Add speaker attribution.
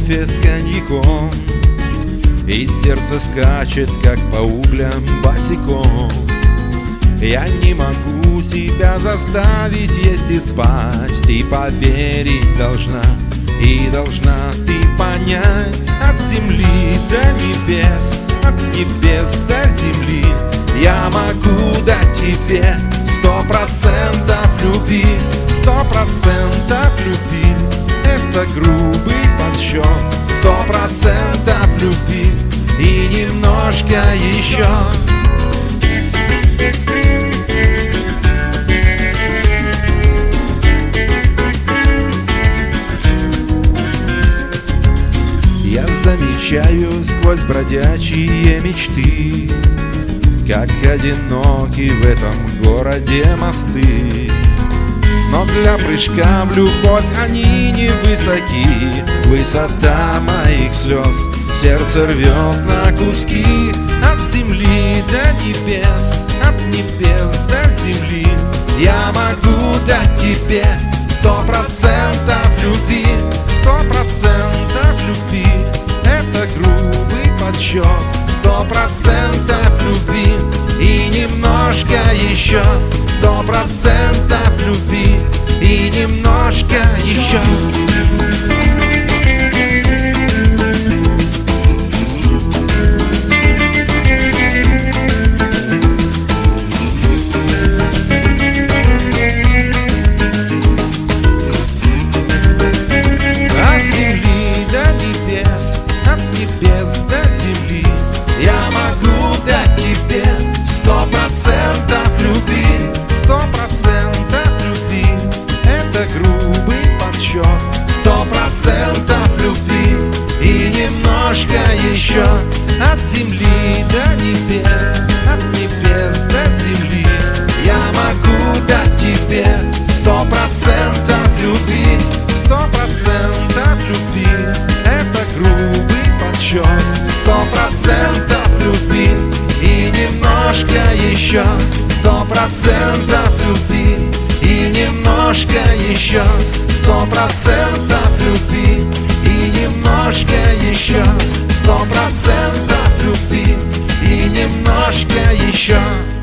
Speaker 1: кофе с коньяком, и сердце скачет, как по углям босиком. Я не могу себя заставить есть и спать. Ты поверить должна, и должна ты понять. От земли до небес, от небес до земли я могу дать тебе 100% любви, 100% любви. Это грубый подсчет, 100% любви и немножко еще. Я замечаю сквозь бродячие мечты, как одиноки в этом городе мосты. Но для прыжка в любовь они не высоки. Высота моих слез сердце рвет на куски. От земли до небес, от небес до земли я могу дать тебе 100% любви, 100% любви. Это грубый подсчет, 100% любви и немножко еще, 100% любви и немножко еще. От земли до небес, от небес до земли я могу дать тебе 100% любви, 100% любви. Это грубый подсчет, 100% любви и немножко еще. От земли до небес, от небес до земли я могу дать тебе 100% любви, 100% любви. Это грубый подсчет, 100% любви и немножко еще, 100% любви и немножко еще, 100% любви и немножко еще, 100% любви и немножко еще.